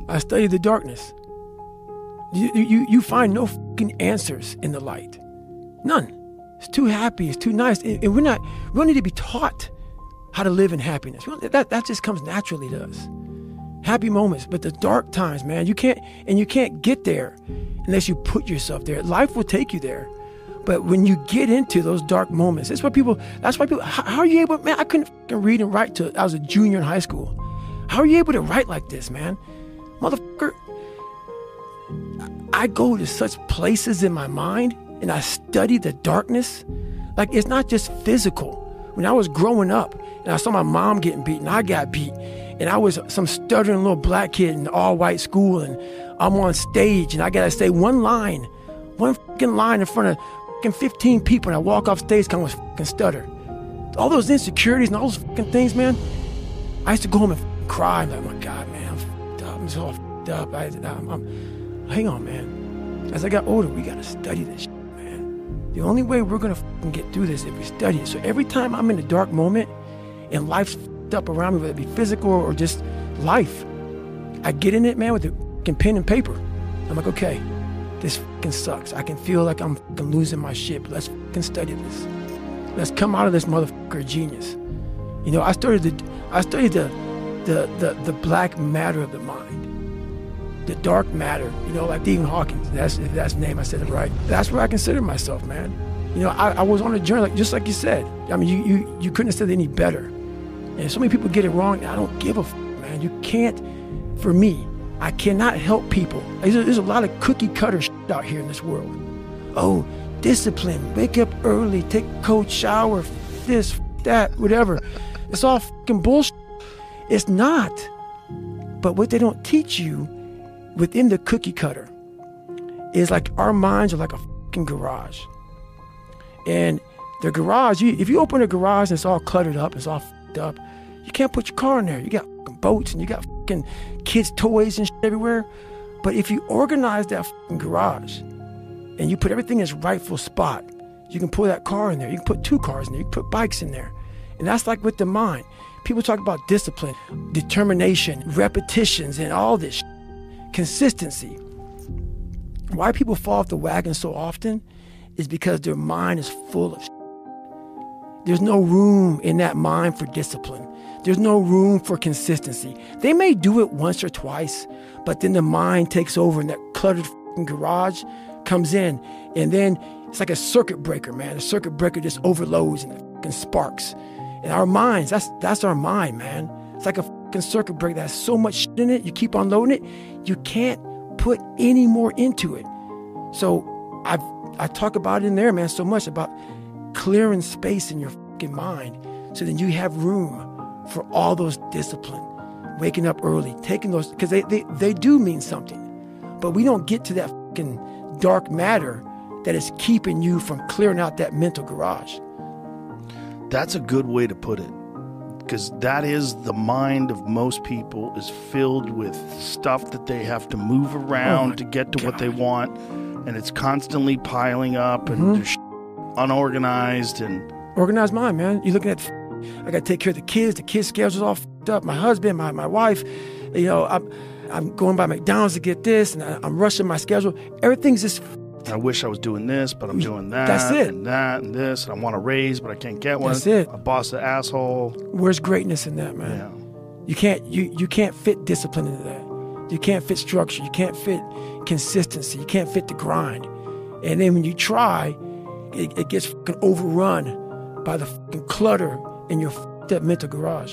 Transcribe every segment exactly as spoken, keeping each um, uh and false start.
I study the darkness. You, you, you find no fucking answers in the light. None. It's too happy. It's too nice. And we're not, we don't need to be taught how to live in happiness. That, that just comes naturally to us. Happy moments, but the dark times, man, you can't, and you can't get there unless you put yourself there. Life will take you there. But when you get into those dark moments, that's why people, that's why people, how, how are you able, man, I couldn't fucking read and write till I was a junior in high school. How are you able to write like this, man? Motherfucker, I go to such places in my mind and I study the darkness. Like, it's not just physical. When I was growing up and I saw my mom getting beat and I got beat and I was some stuttering little black kid in an all-white school and I'm on stage and I gotta say one line, one fucking line in front of fucking fifteen people and I walk off stage because I was fucking stutter. All those insecurities and all those fucking things, man. I used to go home and fucking cry. I'm like, oh my God, man, I'm fucked up. I'm so fucked up. I, I'm, I'm, hang on, man. As I got older, we gotta study this shit, man. The only way we're gonna fucking get through this is if we study it. So every time I'm in a dark moment and life's fucked up around me, whether it be physical or just life, I get in it, man, with a fucking pen and paper. I'm like, okay, this fucking sucks. I can feel like I'm fucking losing my shit, but let's fucking study this. Let's come out of this motherfucker genius. You know, I studied the, I studied the, the, the, the black matter of the mind, the dark matter. You know, like Stephen Hawking. That's if that's the name. I said it right. That's where I consider myself, man. You know, I, I was on a journey, like, just like you said. I mean, you, you, you couldn't have said it any better. And so many people get it wrong. I don't give a fuck, man. You can't. For me, I cannot help people. There's a, there's a lot of cookie cutter shit out here in this world. Oh, discipline, wake up early, take a cold shower, this, that, whatever. It's all fucking bullshit. It's not. But what they don't teach you within the cookie cutter is like our minds are like a fucking garage. And the garage, you, if you open a garage and it's all cluttered up, it's all fucked up, you can't put your car in there. You got fucking boats and you got fucking kids' toys and shit everywhere. But if you organize that fucking garage and you put everything in its rightful spot, you can pull that car in there. You can put two cars in there. You can put bikes in there. And that's like with the mind. People talk about discipline, determination, repetitions, and all this shit. Consistency. Why people fall off the wagon so often is because their mind is full of shit. There's no room in that mind for discipline. There's no room for consistency. They may do it once or twice, but then the mind takes over and that cluttered fucking garage comes in, and then it's like a circuit breaker, man. The circuit breaker just overloads and it fucking sparks. And our minds, that's that's our mind, man. It's like a fucking circuit breaker that has so much shit in it, you keep on loading it, you can't put any more into it. So I've, I talk about it in there, man, so much about clearing space in your fucking mind so then you have room for all those discipline, waking up early, taking those, because they, they, they do mean something. But we don't get to that fucking dark matter that is keeping you from clearing out that mental garage. That's a good way to put it, because that is the mind of most people, is filled with stuff that they have to move around oh to get to God. What they want, and it's constantly piling up, and mm-hmm. there's unorganized. And organized mind, man. You're looking at, I got to take care of the kids. The kids' schedule's all fucked up. My husband, my, my wife, you know, I'm I'm going by McDonald's to get this, and I, I'm rushing my schedule. Everything's just. I wish I was doing this, but I'm doing that. That's it. And that and this, and I want a raise, but I can't get one. That's it. My boss is an asshole. Where's greatness in that, man? Yeah. You can't you you can't fit discipline into that. You can't fit structure. You can't fit consistency. You can't fit the grind. And then when you try, it, it gets fucking overrun by the fucking clutter in your fucked up mental garage.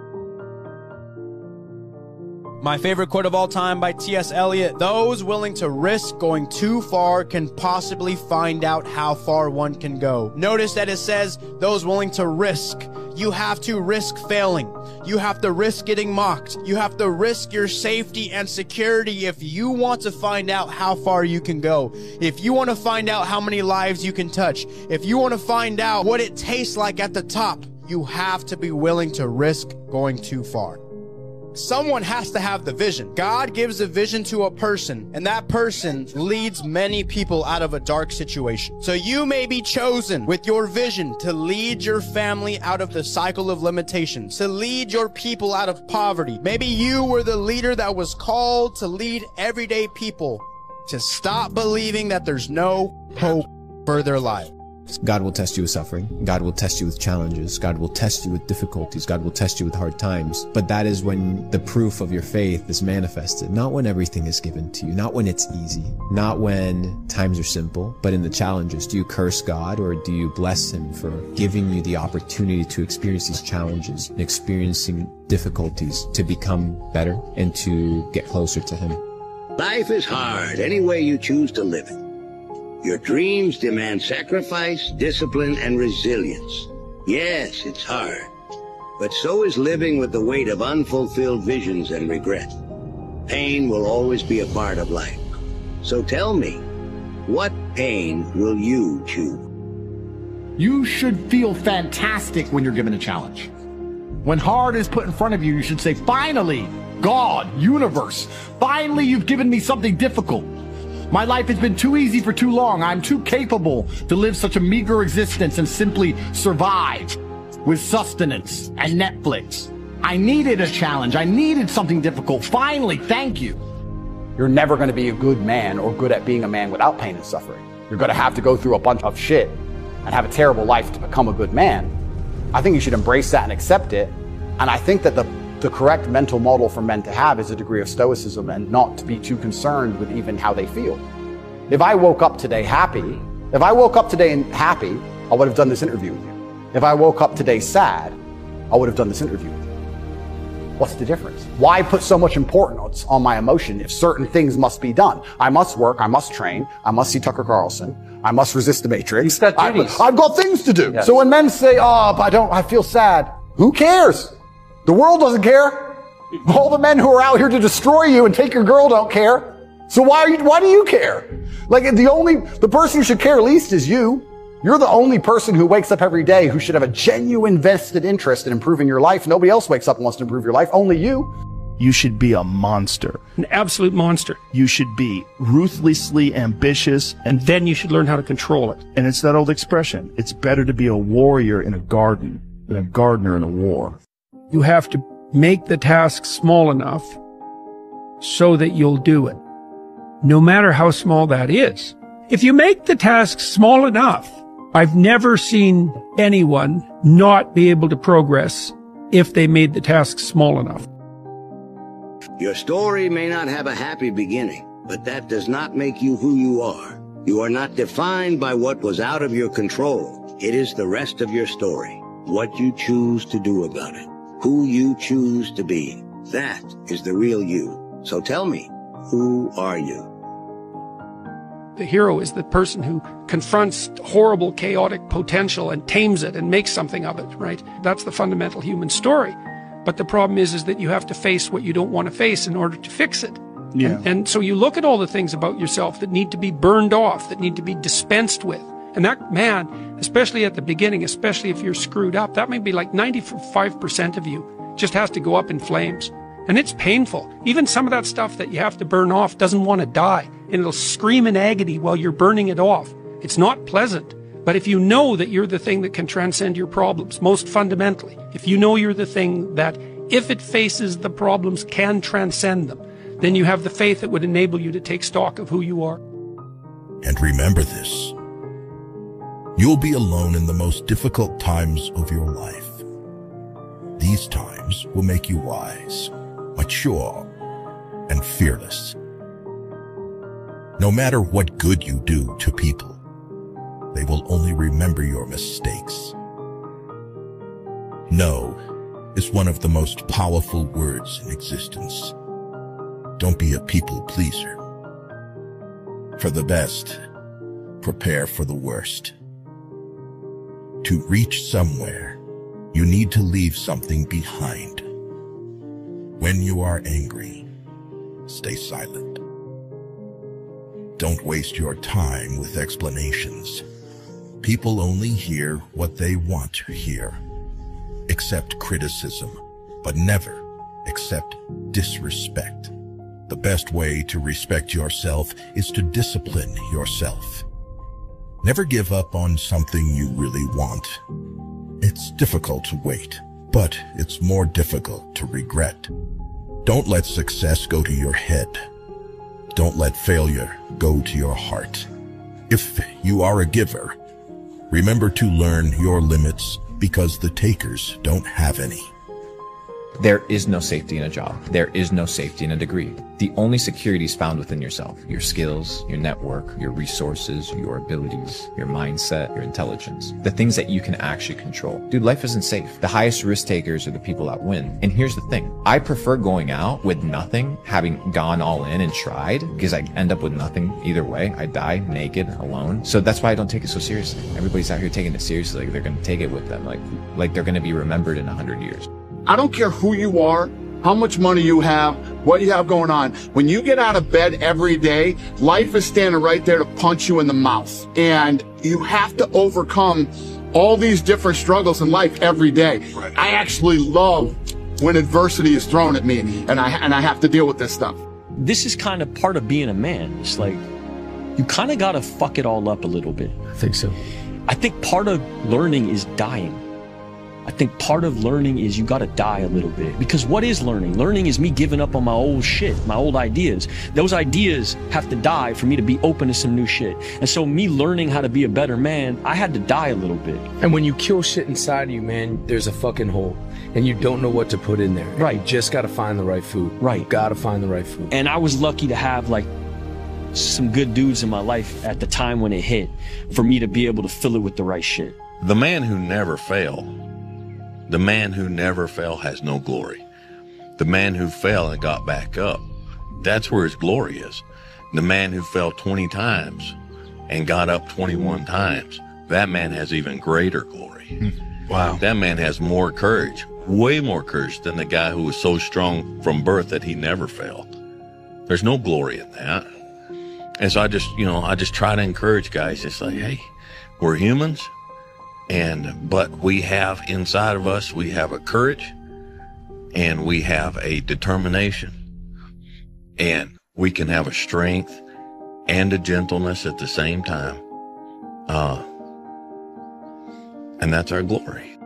My favorite quote of all time by T S Eliot: those willing to risk going too far can possibly find out how far one can go. Notice that it says those willing to risk. You have to risk failing. You have to risk getting mocked. You have to risk your safety and security if you want to find out how far you can go. If you want to find out how many lives you can touch. If you want to find out what it tastes like at the top, you have to be willing to risk going too far. Someone has to have the vision. God gives a vision to a person, and that person leads many people out of a dark situation. So you may be chosen with your vision to lead your family out of the cycle of limitations, to lead your people out of poverty. Maybe you were the leader that was called to lead everyday people to stop believing that there's no hope for their life. God will test you with suffering. God will test you with challenges. God will test you with difficulties. God will test you with hard times. But that is when the proof of your faith is manifested. Not when everything is given to you. Not when it's easy. Not when times are simple. But in the challenges, do you curse God or do you bless Him for giving you the opportunity to experience these challenges and experiencing difficulties to become better and to get closer to Him? Life is hard any way you choose to live it. Your dreams demand sacrifice, discipline, and resilience. Yes, it's hard. But so is living with the weight of unfulfilled visions and regret. Pain will always be a part of life. So tell me, what pain will you choose? You should feel fantastic when you're given a challenge. When hard is put in front of you, you should say, finally, God, universe, finally you've given me something difficult. My life has been too easy for too long. I'm too capable to live such a meager existence and simply survive with sustenance and Netflix. I needed a challenge. I needed something difficult. Finally, thank you. You're never going to be a good man or good at being a man without pain and suffering. You're going to have to go through a bunch of shit and have a terrible life to become a good man. I think you should embrace that and accept it. And I think that the The correct mental model for men to have is a degree of stoicism and not to be too concerned with even how they feel. If I woke up today happy, if I woke up today and happy, I would have done this interview with you. If I woke up today sad, I would have done this interview with you. What's the difference? Why put so much importance on my emotion if certain things must be done? I must work, I must train, I must see Tucker Carlson, I must resist the Matrix. You've got duties. I've, I've got things to do. Yes. So when men say, oh, but I don't, I feel sad, who cares? The world doesn't care. All the men who are out here to destroy you and take your girl don't care. So why are you, why do you care? Like the only, the person who should care least is you. You're the only person who wakes up every day who should have a genuine vested interest in improving your life. Nobody else wakes up and wants to improve your life. Only you. You should be a monster. An absolute monster. You should be ruthlessly ambitious. And then you should learn how to control it. And it's that old expression. It's better to be a warrior in a garden than a gardener in a war. You have to make the task small enough so that you'll do it, no matter how small that is. If you make the task small enough, I've never seen anyone not be able to progress if they made the task small enough. Your story may not have a happy beginning, but that does not make you who you are. You are not defined by what was out of your control. It is the rest of your story, what you choose to do about it. Who you choose to be. That is the real you. So tell me, who are you? The hero is the person who confronts horrible, chaotic potential and tames it and makes something of it, right? That's the fundamental human story. But the problem is, is that you have to face what you don't want to face in order to fix it. Yeah. And, and so you look at all the things about yourself that need to be burned off, that need to be dispensed with. And that, man, especially at the beginning, especially if you're screwed up, that may be like ninety-five percent of you just has to go up in flames. And it's painful. Even some of that stuff that you have to burn off doesn't want to die. And it'll scream in agony while you're burning it off. It's not pleasant. But if you know that you're the thing that can transcend your problems, most fundamentally, if you know you're the thing that, if it faces the problems, can transcend them, then you have the faith that would enable you to take stock of who you are. And remember this. You'll be alone in the most difficult times of your life. These times will make you wise, mature, and fearless. No matter what good you do to people, they will only remember your mistakes. No is one of the most powerful words in existence. Don't be a people pleaser. For the best, prepare for the worst. To reach somewhere, you need to leave something behind. When you are angry, stay silent. Don't waste your time with explanations. People only hear what they want to hear. Accept criticism, but never except disrespect. The best way to respect yourself is to discipline yourself. Never give up on something you really want. It's difficult to wait, but it's more difficult to regret. Don't let success go to your head. Don't let failure go to your heart. If you are a giver, remember to learn your limits because the takers don't have any. There is no safety in a job. There is no safety in a degree. The only security is found within yourself. Your skills, your network, your resources, your abilities, your mindset, your intelligence. The things that you can actually control. Dude, life isn't safe. The highest risk takers are the people that win. And here's the thing. I prefer going out with nothing, having gone all in and tried, because I end up with nothing either way. I die naked, alone. So that's why I don't take it so seriously. Everybody's out here taking it seriously. Like they're going to take it with them. Like, like they're going to be remembered in a hundred years. I don't care who you are, how much money you have, what you have going on. When you get out of bed every day, life is standing right there to punch you in the mouth. And you have to overcome all these different struggles in life every day. Right. I actually love when adversity is thrown at me and I, and I have to deal with this stuff. This is kind of part of being a man. It's like, you kind of got to fuck it all up a little bit. I think so. I think part of learning is dying. I think part of learning is you got to die a little bit. Because what is learning? Learning is me giving up on my old shit, my old ideas. Those ideas have to die for me to be open to some new shit. And so me learning how to be a better man, I had to die a little bit. And when you kill shit inside of you, man, there's a fucking hole. And you don't know what to put in there. Right. You just got to find the right food. Right. You got to find the right food. And I was lucky to have like some good dudes in my life at the time when it hit for me to be able to fill it with the right shit. The man who never failed. The man who never fell has no glory. The man who fell and got back up, that's where his glory is. The man who fell twenty times and got up twenty-one times, that man has even greater glory. Wow. That man has more courage, way more courage than the guy who was so strong from birth that he never fell. There's no glory in that. And so I just, you know, I just try to encourage guys. It's like, hey, we're humans. And, but we have inside of us, we have a courage and we have a determination and we can have a strength and a gentleness at the same time. Uh, and that's our glory.